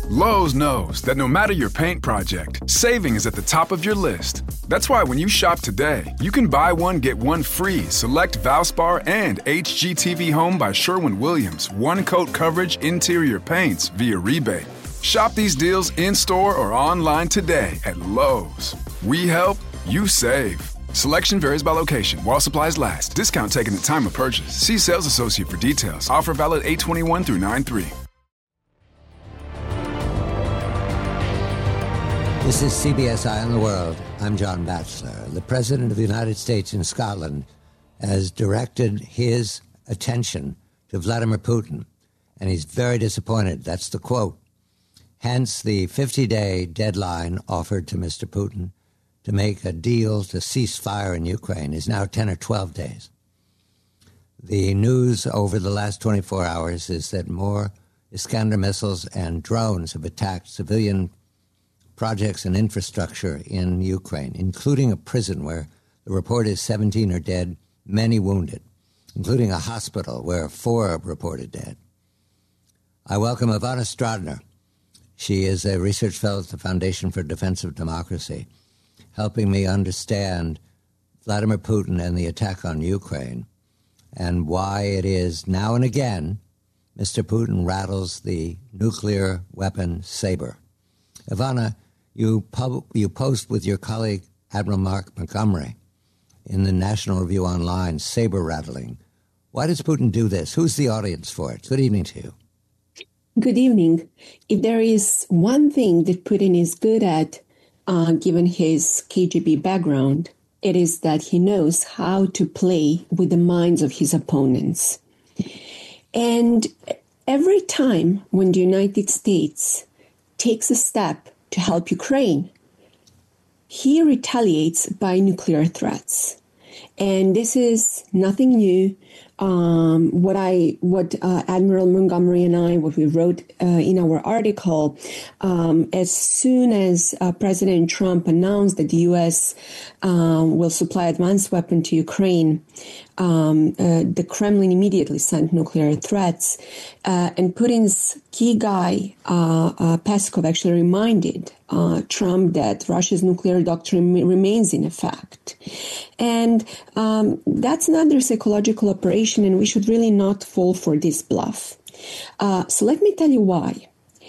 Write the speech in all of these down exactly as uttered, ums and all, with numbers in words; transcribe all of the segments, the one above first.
Lowe's knows that no matter your paint project, saving is at the top of your list. That's why when you shop today, you can buy one, get one free select Valspar and H G T V Home by Sherwin-Williams one-coat coverage interior paints via rebate. Shop these deals in-store or online today at Lowe's. We help, you save. Selection varies by location. While supplies last. Discount taken at time of purchase. See sales associate for details. Offer valid eight twenty-one through nine three. This is C B S Eye on the World. I'm John Batchelor. The President of the United States in Scotland has directed his attention to Vladimir Putin, and he's very disappointed. That's the quote. Hence the fifty-day deadline offered to Mister Putin to make a deal to cease fire in Ukraine is now ten or twelve days. The news over the last twenty-four hours is that more Iskander missiles and drones have attacked civilian projects and infrastructure in Ukraine, including a prison where the report is seventeen are dead, many wounded, including a hospital where four are reported dead. I welcome Ivana Stradner. She is a research fellow at the Foundation for Defense of Democracy, helping me understand Vladimir Putin and the attack on Ukraine and why it is now and again Mister Putin rattles the nuclear weapon saber. Ivana, you, pub- you post with your colleague Admiral Mark Montgomery in the National Review Online, saber rattling. Why does Putin do this? Who's the audience for it? Good evening to you. Good evening. If there is one thing that Putin is good at, uh, given his K G B background, it is that he knows how to play with the minds of his opponents. And every time when the United States takes a step to help Ukraine, he retaliates by nuclear threats. And this is nothing new. Um, what I, what uh, Admiral Montgomery and I, what we wrote uh, in our article, um, as soon as uh, President Trump announced that the U S um, will supply advanced weapons to Ukraine, um, uh, the Kremlin immediately sent nuclear threats. Uh, and Putin's key guy, uh, uh, Peskov, actually reminded uh, Trump that Russia's nuclear doctrine remains in effect. And um, that's another psychological operation, and we should really not fall for this bluff. Uh, so let me tell you why.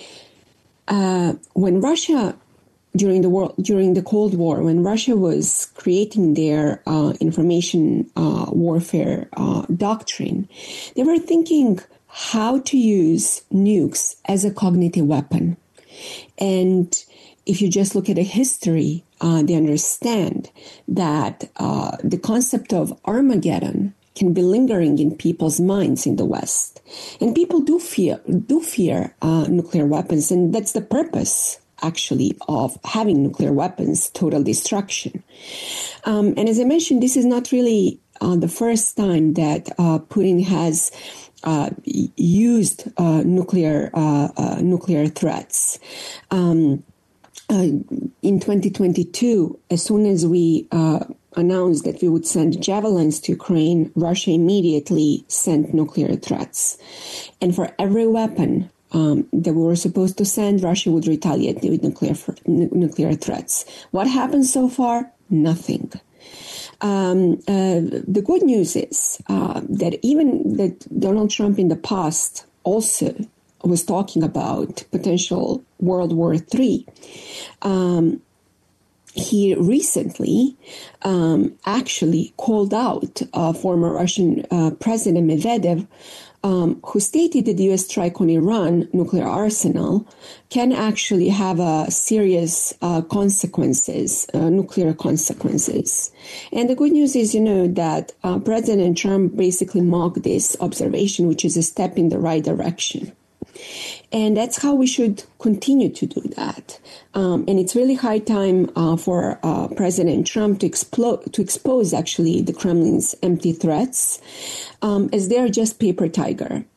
Uh, when Russia, during the war, during the Cold War, when Russia was creating their uh, information uh, warfare uh, doctrine, they were thinking how to use nukes as a cognitive weapon. And if you just look at the history, uh, they understand that uh, the concept of Armageddon can be lingering in people's minds in the West. And people do fear, do fear uh, nuclear weapons, and that's the purpose, actually, of having nuclear weapons, total destruction. Um, and as I mentioned, this is not really uh, the first time that uh, Putin has uh, used uh, nuclear uh, uh, nuclear threats. Um, uh, in twenty twenty-two, as soon as we uh, announced that we would send javelins to Ukraine, Russia immediately sent nuclear threats. And for every weapon um, that we were supposed to send, Russia would retaliate with nuclear n- nuclear threats. What happened so far? Nothing. Um, uh, the good news is uh, that even that Donald Trump in the past also was talking about potential World War Three. Um, He recently um, actually called out uh, former Russian uh, President Medvedev, um, who stated that the U S strike on Iran nuclear arsenal can actually have a serious uh, consequences, uh, nuclear consequences. And the good news is, you know, that uh, President Trump basically mocked this observation, which is a step in the right direction. And that's how we should continue to do that. Um, and it's really high time uh, for uh, President Trump to, explo- to expose, actually, the Kremlin's empty threats, um, as they are just paper tiger.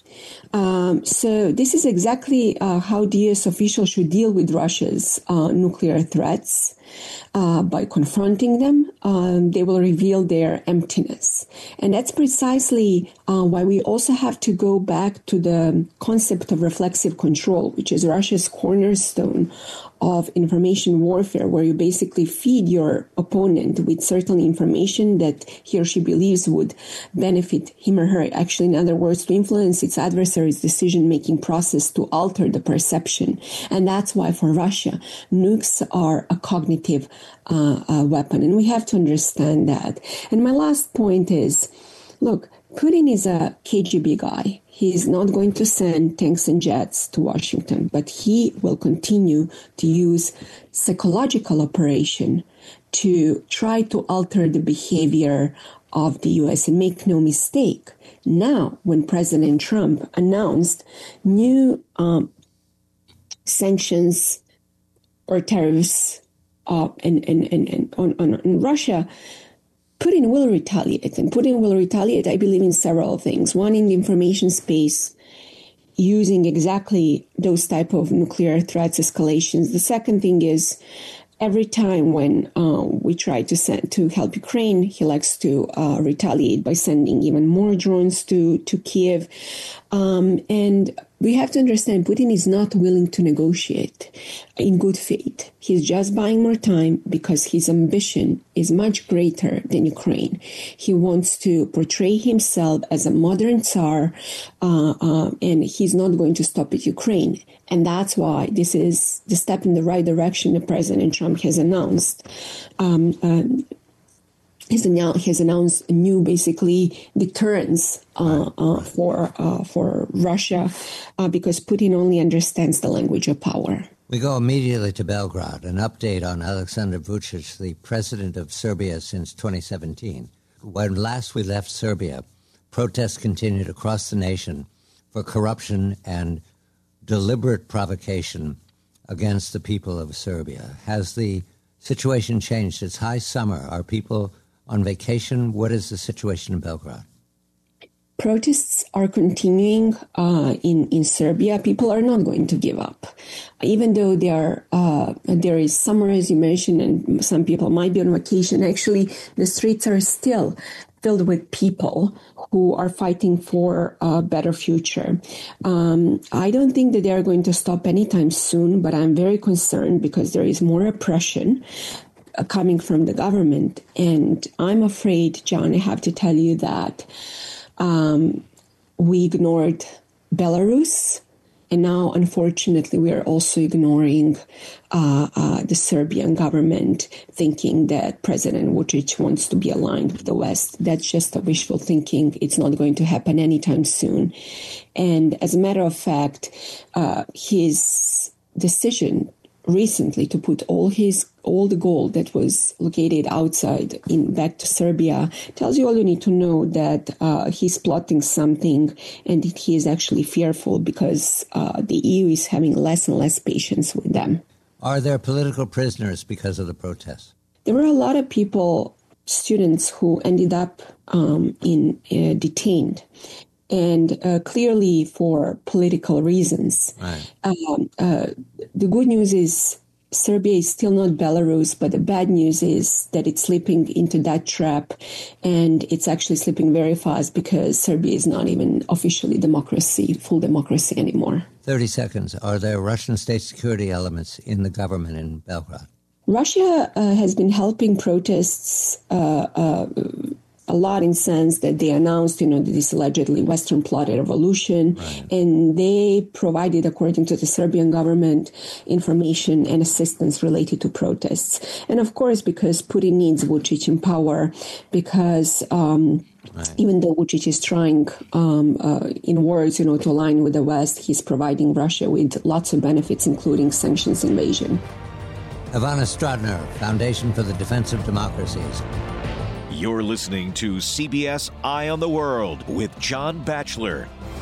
Um, so this is exactly uh, how D U S officials should deal with Russia's uh, nuclear threats. Uh, by confronting them, um, they will reveal their emptiness. And that's precisely uh, why we also have to go back to the concept of reflexive control, which is Russia's cornerstone of information warfare, where you basically feed your opponent with certain information that he or she believes would benefit him or her. Actually, in other words, to influence its adversary's decision-making process, to alter the perception. And that's why for Russia, nukes are a cognitive uh, uh, weapon. And we have to understand that. And my last point is, look, Putin is a K G B guy. He is not going to send tanks and jets to Washington, but he will continue to use psychological operation to try to alter the behavior of the U S. And make no mistake, now when President Trump announced new um, sanctions or tariffs uh, and, and, and, and on, on, on Russia, Putin will retaliate, and Putin will retaliate, I believe, in several things. One, in the information space, using exactly those type of nuclear threats escalations. The second thing is, every time when uh, we try to send to help Ukraine, he likes to uh, retaliate by sending even more drones to to Kiev. Um, and we have to understand Putin is not willing to negotiate in good faith. He's just buying more time because his ambition is much greater than Ukraine. He wants to portray himself as a modern Tsar, uh, uh, and he's not going to stop at Ukraine. And that's why this is the step in the right direction that President Trump has announced. Um, um, He's announced, has announced a new, basically, deterrence uh, uh, for uh, for Russia uh, because Putin only understands the language of power. We go immediately to Belgrade. An update on Alexander Vučić, the president of Serbia since twenty seventeen. When last we left Serbia, protests continued across the nation for corruption and deliberate provocation against the people of Serbia. Has the situation changed? It's high summer. Are people on vacation? What is the situation in Belgrade? Protests are continuing uh, in, in Serbia. People are not going to give up. Even though there, uh, there is summer, as you mentioned, and some people might be on vacation, actually, the streets are still filled with people who are fighting for a better future. Um, I don't think that they are going to stop anytime soon, but I'm very concerned because there is more oppression coming from the government. And I'm afraid, John, I have to tell you that um, we ignored Belarus. And now, unfortunately, we are also ignoring uh, uh, the Serbian government, thinking that President Vučić wants to be aligned with the West. That's just a wishful thinking. It's not going to happen anytime soon. And as a matter of fact, uh, his decision recently to put all his all the gold that was located outside in back to Serbia tells you all you need to know, that uh, he's plotting something, and he is actually fearful because uh, the E U is having less and less patience with them. Are there political prisoners because of the protests? There were a lot of people, students, who ended up um, in uh, detained. And uh, clearly for political reasons. Right. Um, uh, the good news is Serbia is still not Belarus, but the bad news is that it's slipping into that trap, and it's actually slipping very fast because Serbia is not even officially democracy, full democracy anymore. thirty seconds. Are there Russian state security elements in the government in Belgrade? Russia uh, has been helping protests uh, uh, a lot in sense that they announced, you know, this allegedly Western plotted revolution, right. And they provided, according to the Serbian government, information and assistance related to protests. And of course, because Putin needs Vučić in power, because um, right. even though Vučić is trying, um, uh, in words, you know, to align with the West, he's providing Russia with lots of benefits, including sanctions invasion. Ivana Strodner, Foundation for the Defense of Democracies. You're listening to C B S Eye on the World with John Batchelor.